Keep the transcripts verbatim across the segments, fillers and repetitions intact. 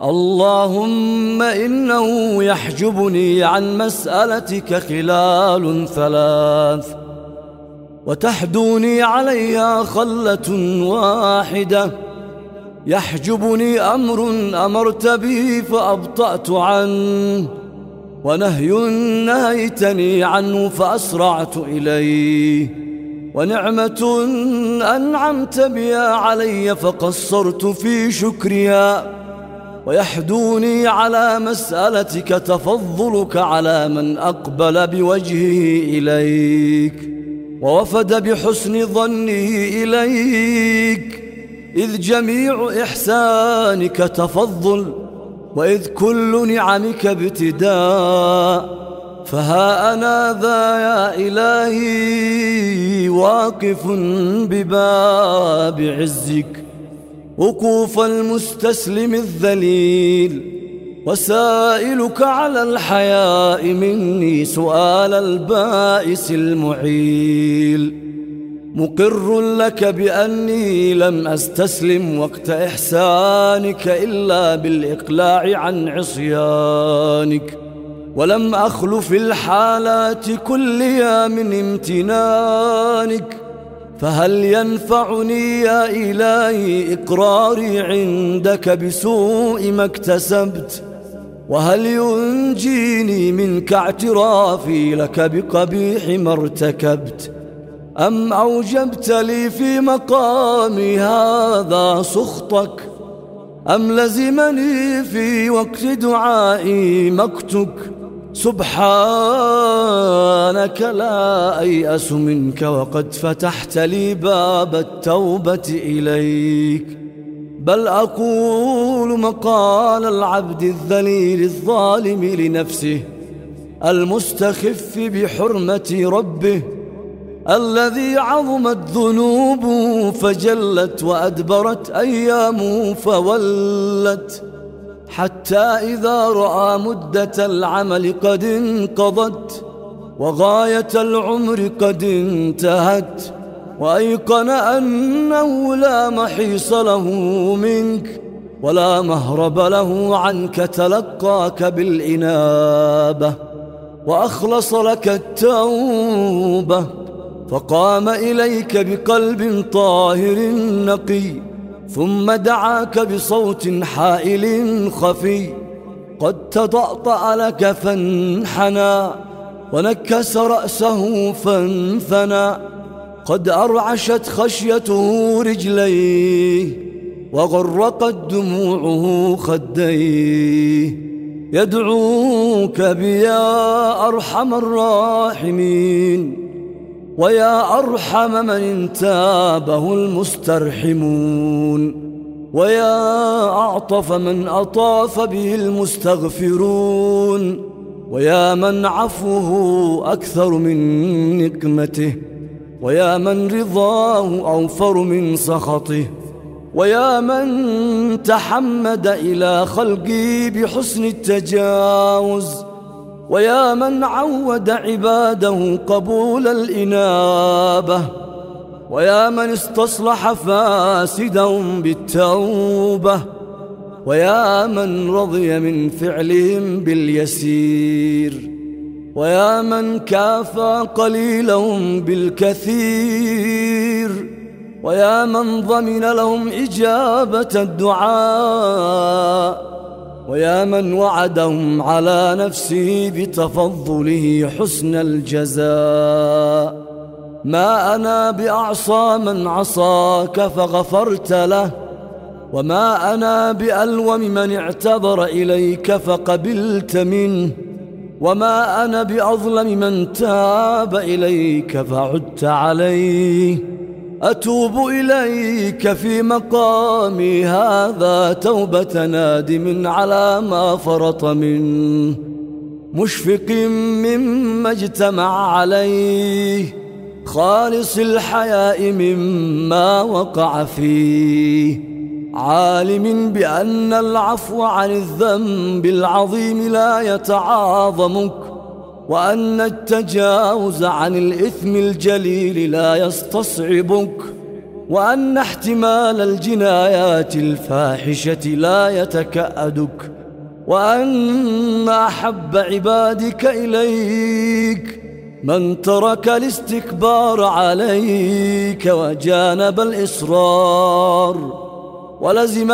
اللهم إنه يحجبني عن مسألتك خلال ثلاث، وتحدوني عليها خلة واحدة. يحجبني أمر أمرت به فأبطأت عنه، ونهي نهيتني عنه فأسرعت إليه، ونعمة أنعمت بها علي فقصرت في شكرها. ويحدوني على مسألتك تفضلك على من أقبل بوجهه إليك ووفد بحسن ظنه إليك، إذ جميع إحسانك تفضل، وإذ كل نعمك ابتداء. فها أنا ذا يا إلهي واقف بباب عزك وقوف المستسلم الذليل، وسائلك على الحياء مني سؤال البائس المعيل. مقر لك بأني لم أستسلم وقت إحسانك إلا بالإقلاع عن عصيانك، ولم أخل في الحالات كلها من امتنانك. فهل ينفعني يا إلهي إقراري عندك بسوء ما اكتسبت؟ وهل ينجيني منك اعترافي لك بقبيح ما ارتكبت؟ أم أوجبت لي في مقامي هذا سخطك؟ أم لزمني في وقت دعائي مقتك؟ سبحانك لا أيأس منك وقد فتحت لي باب التوبة إليك، بل أقول مقال العبد الذليل الظالم لنفسه المستخف بحرمة ربه، الذي عظمت ذنوبه فجلت وأدبرت أيامه فولت، حتى إذا رأى مدة العمل قد انقضت وغاية العمر قد انتهت، وأيقن أنه لا محيص له منك ولا مهرب له عنك، تلقاك بالإنابة وأخلص لك التوبة، فقام إليك بقلب طاهر نقي، ثم دعاك بصوت حائل خفي، قد تطأطأ لك فانحنى ونكس رأسه فانثنى، قد أرعشت خشيته رجليه وغرقت دموعه خديه، يدعوك بيا أرحم الراحمين ويا أرحم من انتابه المسترحمون، ويا أعطف من أطاف به المستغفرون، ويا من عفوه أكثر من نقمته، ويا من رضاه أوفر من سخطه، ويا من تحمد إلى خلقه بحسن التجاوز، ويا من عود عباده قبول الإنابة، ويا من استصلح فاسدهم بالتوبة، ويا من رضي من فعلهم باليسير، ويا من كافى قليلهم بالكثير، ويا من ضمن لهم إجابة الدعاء، ويا من وعدهم على نفسه بتفضله حسن الجزاء. ما أنا بأعصى من عصاك فغفرت له، وما أنا بألوم من اعتذر إليك فقبلت منه، وما أنا بأظلم من تاب إليك فعدت عليه. أتوب إليك في مقامي هذا توبة نادم على ما فرط منه، مشفق مما اجتمع عليه، خالص الحياء مما وقع فيه، عالم بأن العفو عن الذنب العظيم لا يتعاظمك، وأن التجاوز عن الإثم الجليل لا يستصعبك، وأن احتمال الجنايات الفاحشة لا يتكأدك، وأن أحب عبادك إليك من ترك الاستكبار عليك وجانب الإصرار ولزم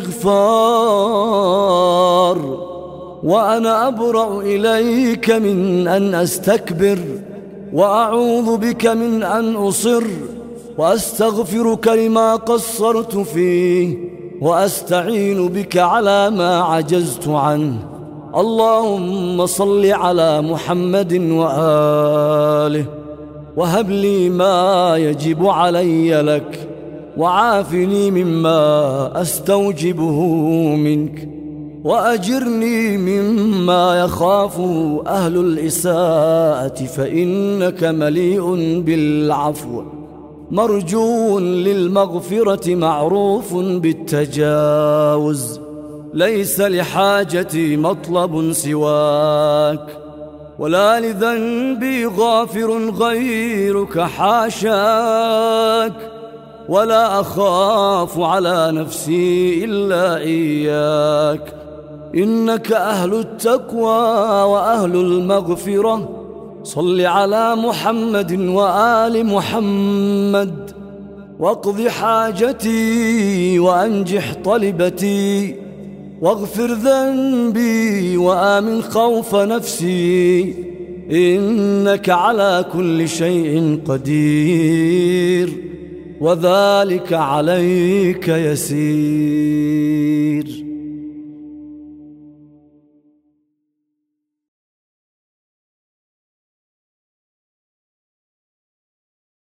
الاستغفار. وأنا أبرأ إليك من أن أستكبر، وأعوذ بك من أن أصر، وأستغفرك لما قصرت فيه، وأستعين بك على ما عجزت عنه. اللهم صل على محمد وآله، وهب لي ما يجب علي لك، وعافني مما أستوجبه منك، وأجرني مما يخاف أهل الإساءة، فإنك مليء بالعفو مرجو للمغفرة معروف بالتجاوز. ليس لحاجتي مطلب سواك، ولا لذنبي غافر غيرك حاشاك، ولا أخاف على نفسي إلا إياك. إنك أهل التقوى وأهل المغفرة. صل على محمد وآل محمد، واقض حاجتي وأنجح طلبتي، واغفر ذنبي وآمن خوف نفسي، إنك على كل شيء قدير، وذلك عليك يسير.